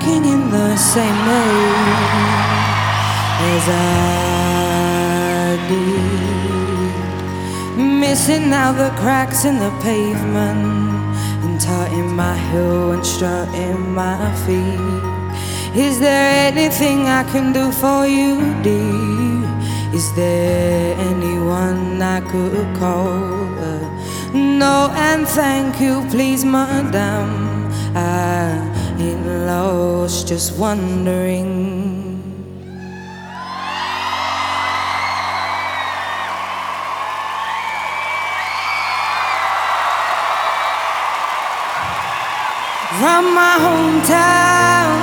walking in the same way as I do, missing out the cracks in the pavement and tutting my heel and strutting my feet. Is there anything I can do for you, dear? Is there anyone I could call? No and thank you, please, madam. I ain't lost, just wondering. From my hometown,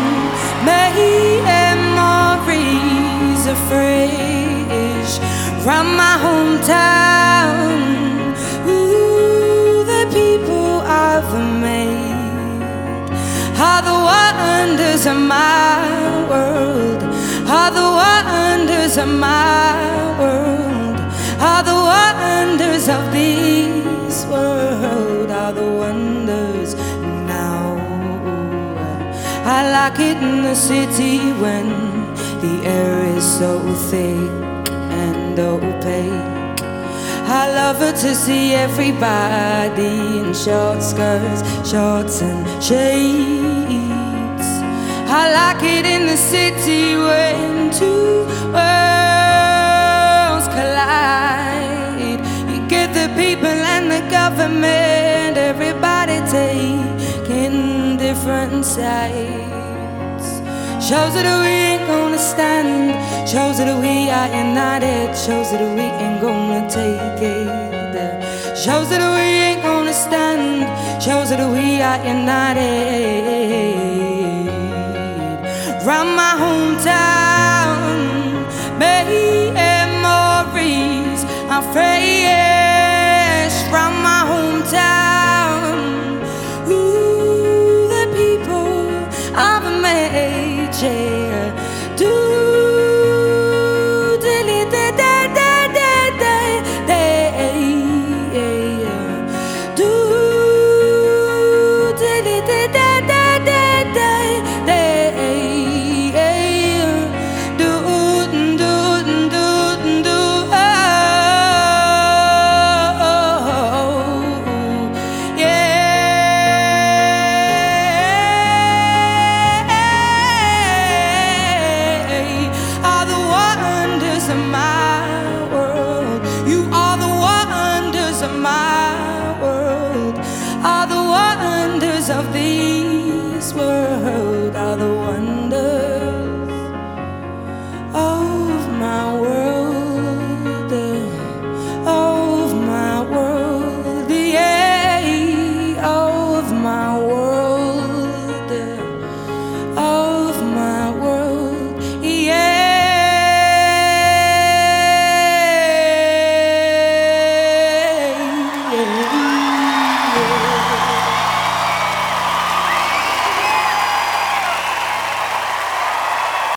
memories are fresh. From my hometown, ooh, the people I've made are the wonders of my world, are the wonders of my world, are the wonders of this world, are the wonders. I like it in the city when the air is so thick and opaque. I love it to see everybody in short skirts, shorts and shades. I like it in the city when two worlds collide. You get the people and the government, everybody taking different sides. Shows that we ain't gonna stand, shows that we are united, shows that we ain't gonna take it. Shows that we ain't gonna stand, shows that we are united. From my hometown, memories are fresh. From my hometown, ooh, the people I've made. Do dilly da da da da da da. Do dilly da da da da da da. Do do do do. Of this world are the ones